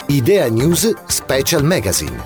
Idea News Special Magazine.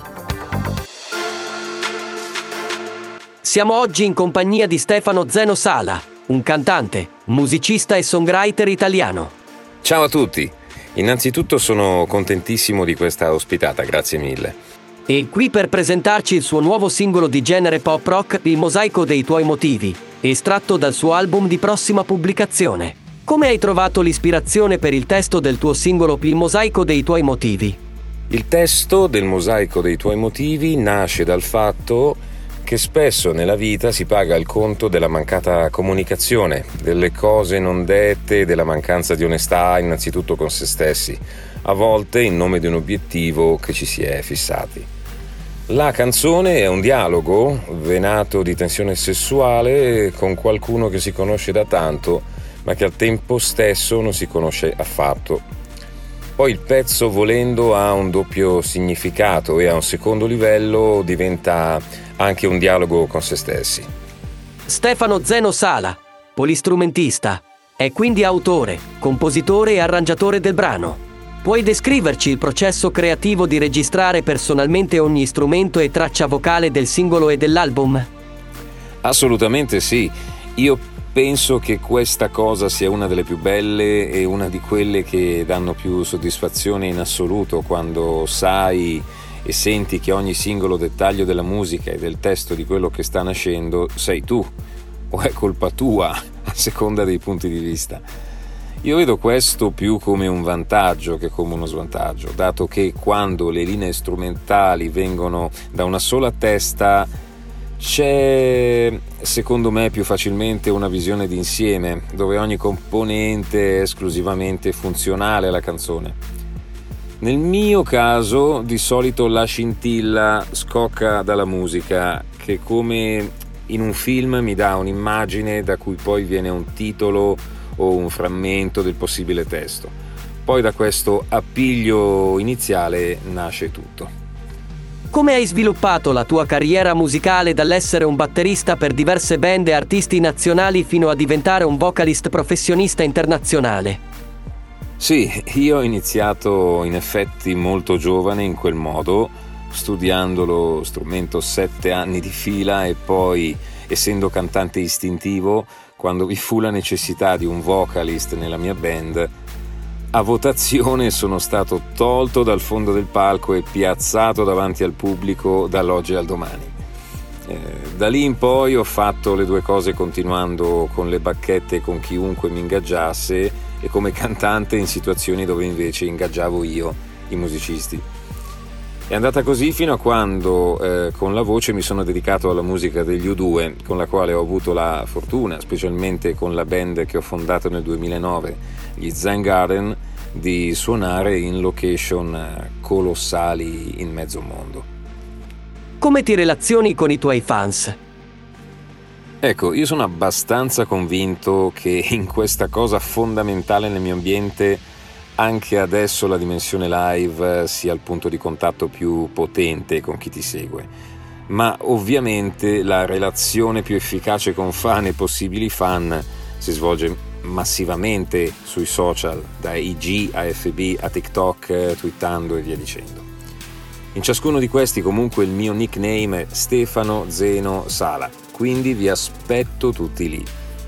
Siamo oggi in compagnia di Stefano Zeno Sala, un cantante, musicista e songwriter italiano. Ciao a tutti! Innanzitutto sono contentissimo di questa ospitata, grazie mille. E qui per presentarci il suo nuovo singolo di genere pop rock, Il mosaico dei tuoi motivi, estratto dal suo album di prossima pubblicazione. Come hai trovato l'ispirazione per il testo del tuo singolo Il mosaico dei tuoi motivi? Il testo del mosaico dei tuoi motivi nasce dal fatto che spesso nella vita si paga il conto della mancata comunicazione, delle cose non dette, della mancanza di onestà innanzitutto con se stessi, a volte in nome di un obiettivo che ci si è fissati. La canzone è un dialogo venato di tensione sessuale con qualcuno che si conosce da tanto, ma che al tempo stesso non si conosce affatto. Poi il pezzo, volendo, ha un doppio significato e a un secondo livello diventa anche un dialogo con se stessi. Stefano Zeno Sala, polistrumentista, è quindi autore, compositore e arrangiatore del brano. Puoi descriverci il processo creativo di registrare personalmente ogni strumento e traccia vocale del singolo e dell'album? Assolutamente sì. Io penso che questa cosa sia una delle più belle e una di quelle che danno più soddisfazione in assoluto, quando sai e senti che ogni singolo dettaglio della musica e del testo di quello che sta nascendo sei tu, o è colpa tua, a seconda dei punti di vista. Io vedo questo più come un vantaggio che come uno svantaggio, dato che quando le linee strumentali vengono da una sola testa c'è, secondo me, più facilmente una visione d'insieme, dove ogni componente è esclusivamente funzionale alla canzone. Nel mio caso, di solito la scintilla scocca dalla musica, che come in un film mi dà un'immagine da cui poi viene un titolo o un frammento del possibile testo. Poi da questo appiglio iniziale nasce tutto. Come hai sviluppato la tua carriera musicale dall'essere un batterista per diverse band e artisti nazionali fino a diventare un vocalist professionista internazionale? Sì, io ho iniziato in effetti molto giovane in quel modo, studiando lo strumento 7 anni di fila e poi, essendo cantante istintivo, quando vi fu la necessità di un vocalist nella mia band, a votazione sono stato tolto dal fondo del palco e piazzato davanti al pubblico dall'oggi al domani. Da lì in poi ho fatto le due cose, continuando con le bacchette con chiunque mi ingaggiasse e come cantante in situazioni dove invece ingaggiavo io i musicisti. È andata così fino a quando con la voce mi sono dedicato alla musica degli U2, con la quale ho avuto la fortuna, specialmente con la band che ho fondato nel 2009, gli Zen Garden, di suonare in location colossali in mezzo mondo. Come ti relazioni con i tuoi fans? Ecco, io sono abbastanza convinto che in questa cosa fondamentale nel mio ambiente anche adesso la dimensione live sia il punto di contatto più potente con chi ti segue. Ma ovviamente la relazione più efficace con fan e possibili fan si svolge massivamente sui social, da IG a FB a TikTok, twittando e via dicendo. In ciascuno di questi comunque il mio nickname è Stefano Zeno Sala, quindi vi aspetto tutti lì.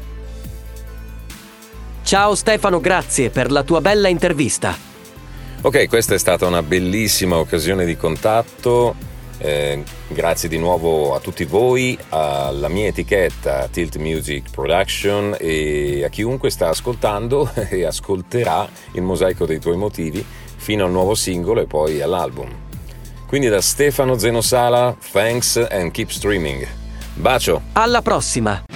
Ciao Stefano, grazie per la tua bella intervista. Ok, questa è stata una bellissima occasione di contatto. Grazie di nuovo a tutti voi, alla mia etichetta Tilt Music Production e a chiunque sta ascoltando e ascolterà Il mosaico dei tuoi motivi fino al nuovo singolo e poi all'album. Quindi da Stefano Zeno Sala, thanks and keep streaming. Bacio! Alla prossima!